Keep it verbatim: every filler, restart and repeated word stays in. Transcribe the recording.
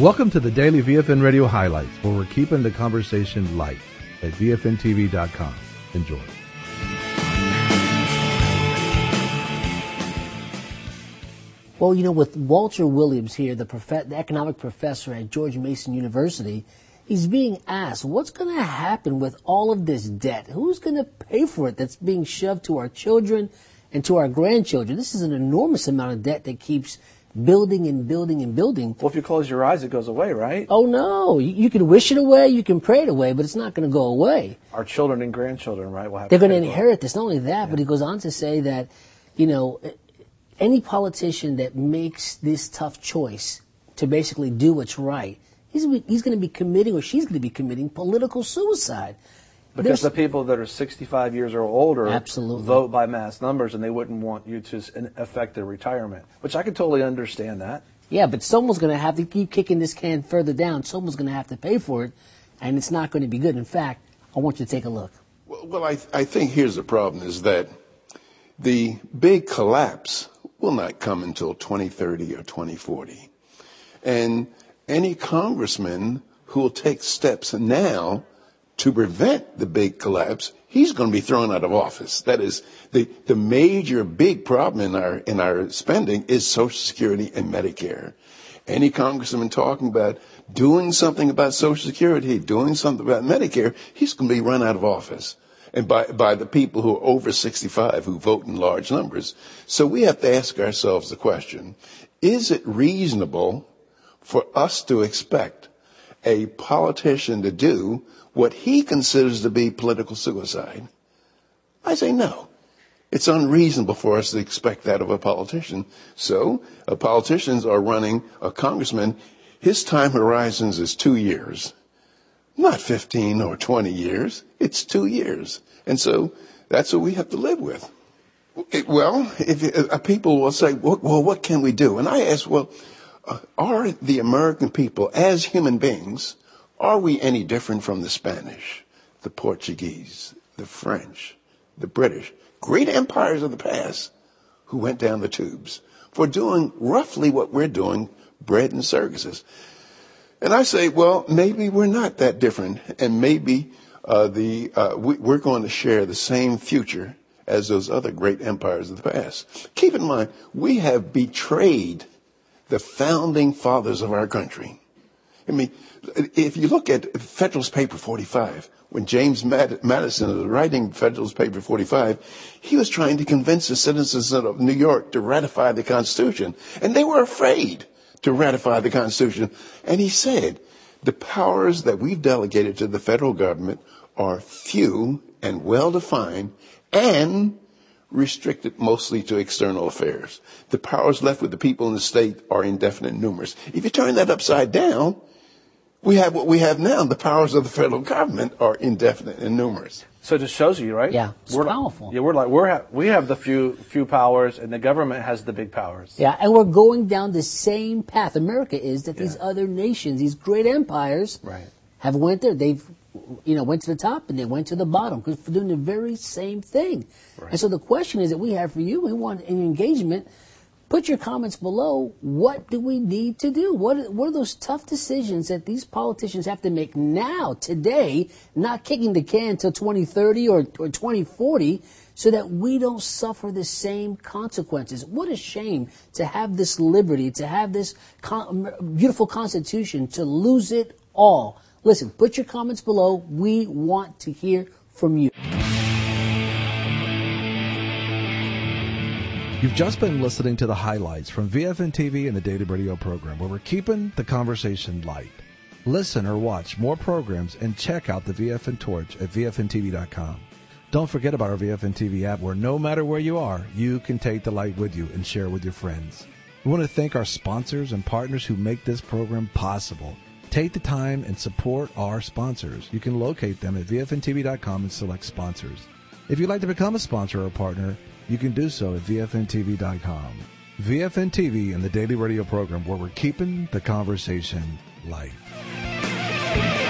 Welcome to the Daily V F N Radio Highlights, where we're keeping the conversation light at V F N T V dot com. Enjoy. Well, you know, with Walter Williams here, the, prof- the economic professor at George Mason University, he's being asked, what's going to happen with all of this debt? Who's going to pay for it that's being shoved to our children and to our grandchildren? This is an enormous amount of debt that keeps building and building and building. Well, if you close your eyes, it goes away, right? Oh, no. You, you can wish it away, you can pray it away, but it's not going to go away. Our children and grandchildren, right, will have They're to going to pay inherit this. Not only that, yeah. but he goes on to say that, you know, any politician that makes this tough choice to basically do what's right, he's, he's going to be committing, or she's going to be committing, political suicide. Because There's, the people that are sixty-five years or older absolutely. vote by mass numbers, and they wouldn't want you to affect their retirement, which I could totally understand that. Yeah, but someone's going to have to keep kicking this can further down. Someone's going to have to pay for it, and it's not going to be good. In fact, I want you to take a look. Well, well I, I think here's the problem, is that the big collapse will not come until twenty thirty or twenty forty. And any congressman who will take steps now to prevent the big collapse, he's going to be thrown out of office. That is, the, the major big problem in our in our spending is Social Security and Medicare. Any congressman talking about doing something about Social Security, doing something about Medicare, he's going to be run out of office. And by, by the people who are over sixty-five, who vote in large numbers. So we have to ask ourselves the question, is it reasonable for us to expect a politician to do what he considers to be political suicide? I say no. It's unreasonable for us to expect that of a politician. So uh, politicians are running, a congressman, his time horizons is two years. Not fifteen or twenty years. It's two years. And so that's what we have to live with. It, well, if uh, people will say, well, well, what can we do? And I ask, well, uh, are the American people, as human beings, are we any different from the Spanish, the Portuguese, the French, the British, great empires of the past who went down the tubes for doing roughly what we're doing, bread and circuses? And I say, well, maybe we're not that different, and maybe uh, the uh, we, we're going to share the same future as those other great empires of the past. Keep in mind, we have betrayed the founding fathers of our country. I mean, if you look at Federalist Paper forty-five, when James Madison was writing Federalist Paper forty-five, he was trying to convince the citizens of New York to ratify the Constitution, and they were afraid to ratify the Constitution. And he said, the powers that we've delegated to the federal government are few and well-defined and restricted mostly to external affairs. The powers left with the people in the state are indefinite and numerous. If you turn that upside down, we have what we have now. The powers of the federal government are indefinite and numerous. So it just shows you, right? Yeah, it's we're powerful. Like, yeah, we're like we're ha- we have the few few powers, and the government has the big powers. Yeah, and we're going down the same path. America is that yeah. these other nations, these great empires, right. have went there. They've, you know, went to the top and they went to the bottom because we're doing the very same thing. Right. And so the question is that we have for you, we want an engagement. Put your comments below. What do we need to do? What, what are those tough decisions that these politicians have to make now, today, not kicking the can till twenty thirty or, or twenty forty, so that we don't suffer the same consequences? What a shame to have this liberty, to have this con- beautiful Constitution, to lose it all. Listen, put your comments below. We want to hear from you. You've just been listening to the highlights from V F N T V and the Daily Radio program, where we're keeping the conversation light. Listen or watch more programs and check out the V F N Torch at V F N T V dot com. Don't forget about our V F N T V app, where no matter where you are, you can take the light with you and share with your friends. We want to thank our sponsors and partners who make this program possible. Take the time and support our sponsors. You can locate them at V F N T V dot com and select sponsors. If you'd like to become a sponsor or a partner, you can do so at V F N T V dot com. V F N T V and the Daily Radio program, where we're keeping the conversation light.